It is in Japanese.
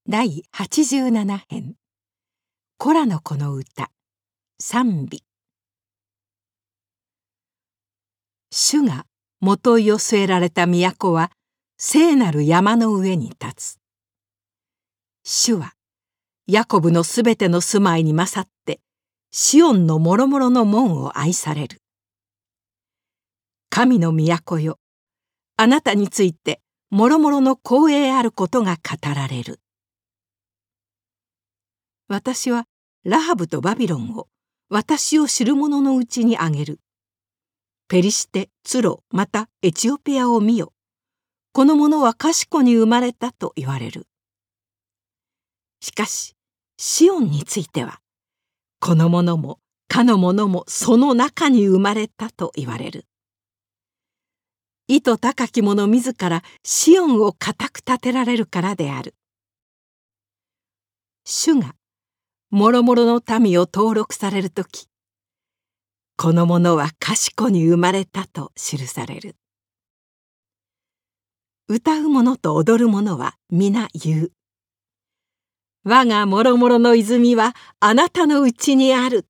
第87編コラの子の歌賛美。主がもといを据えられた都は聖なる山の上に立つ。主はヤコブのすべての住まいに勝ってシオンのもろもろの門を愛される。神の都よ、あなたについてもろもろの光栄あることが語られる。私はラハブとバビロンを私を知る者のうちにあげる。ペリシテ、ツロ、またエチオピアを見よ。この者は賢に生まれたと言われる。しかし、シオンについては、この者もかの者もその中に生まれたと言われる。意図高き者自らシオンを固く立てられるからである。主がもろもろの民を登録されるとき、この者は賢に生まれたと記される。歌う者と踊る者は皆言う。我がもろもろの泉はあなたのうちにある